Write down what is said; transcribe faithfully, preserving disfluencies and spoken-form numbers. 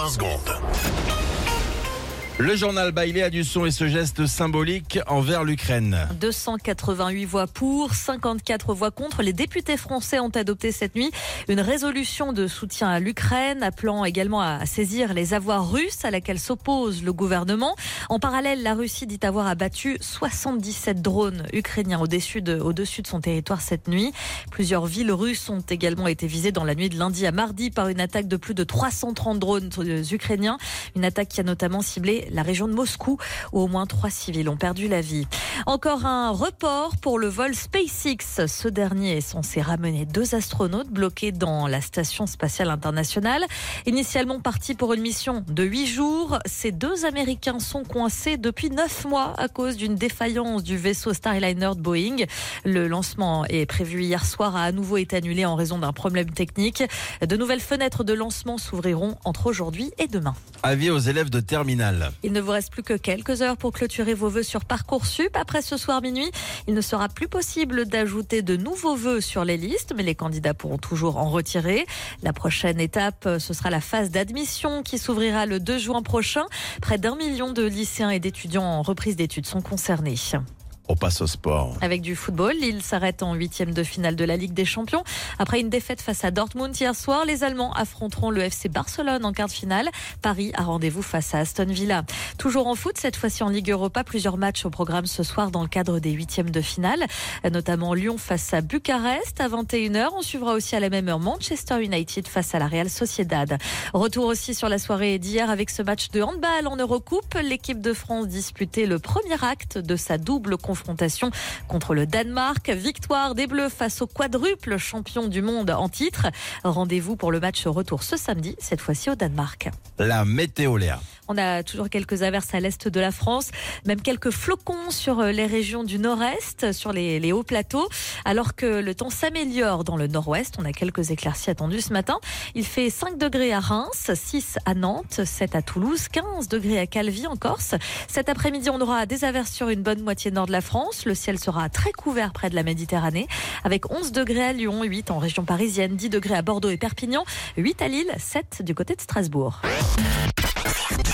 vingt secondes. Le journal Bailey a du son et ce geste symbolique envers l'Ukraine. deux cent quatre-vingt-huit voix pour, cinquante-quatre voix contre. Les députés français ont adopté cette nuit une résolution de soutien à l'Ukraine, appelant également à saisir les avoirs russes à laquelle s'oppose le gouvernement. En parallèle, la Russie dit avoir abattu soixante-dix-sept drones ukrainiens au-dessus de, au-dessus de son territoire cette nuit. Plusieurs villes russes ont également été visées dans la nuit de lundi à mardi par une attaque de plus de trois cent trente drones ukrainiens. Une attaque qui a notamment ciblé la région de Moscou où au moins trois civils ont perdu la vie. Encore un report pour le vol SpaceX. Ce dernier est censé ramener deux astronautes bloqués dans la station spatiale internationale. Initialement partis pour une mission de huit jours, ces deux Américains sont coincés depuis neuf mois à cause d'une défaillance du vaisseau Starliner de Boeing. Le lancement est prévu hier soir, a à nouveau été annulé en raison d'un problème technique. De nouvelles fenêtres de lancement s'ouvriront entre aujourd'hui et demain. Avis aux élèves de terminale. Il ne vous reste plus que quelques heures pour clôturer vos vœux sur Parcoursup. Après ce soir minuit, il ne sera plus possible d'ajouter de nouveaux vœux sur les listes, mais les candidats pourront toujours en retirer. La prochaine étape, ce sera la phase d'admission qui s'ouvrira le deux juin prochain. Près d'un million de lycéens et d'étudiants en reprise d'études sont concernés. On passe au sport. Avec du football, Lille s'arrête en huitième de finale de la Ligue des Champions. Après une défaite face à Dortmund hier soir, les Allemands affronteront le F C Barcelone en quart de finale. Paris a rendez-vous face à Aston Villa. Toujours en foot, cette fois-ci en Ligue Europa, plusieurs matchs au programme ce soir dans le cadre des huitièmes de finale, notamment Lyon face à Bucarest à vingt et une heures. On suivra aussi à la même heure Manchester United face à la Real Sociedad. Retour aussi sur la soirée d'hier avec ce match de handball en Eurocoupe. L'équipe de France disputait le premier acte de sa double confrontation contre le Danemark. Victoire des Bleus face au quadruple champion du monde en titre. Rendez-vous pour le match retour ce samedi, cette fois-ci au Danemark. La météo, Léa. On a toujours quelques averses à l'est de la France, même quelques flocons sur les régions du nord-est, sur les, les hauts plateaux, alors que le temps s'améliore dans le nord-ouest. On a quelques éclaircies attendues ce matin. Il fait cinq degrés à Reims, six à Nantes, sept à Toulouse, quinze degrés à Calvi en Corse. Cet après-midi, on aura des averses sur une bonne moitié nord de la France. Le ciel sera très couvert près de la Méditerranée, avec onze degrés à Lyon, huit en région parisienne, dix degrés à Bordeaux et Perpignan, huit à Lille, sept du côté de Strasbourg.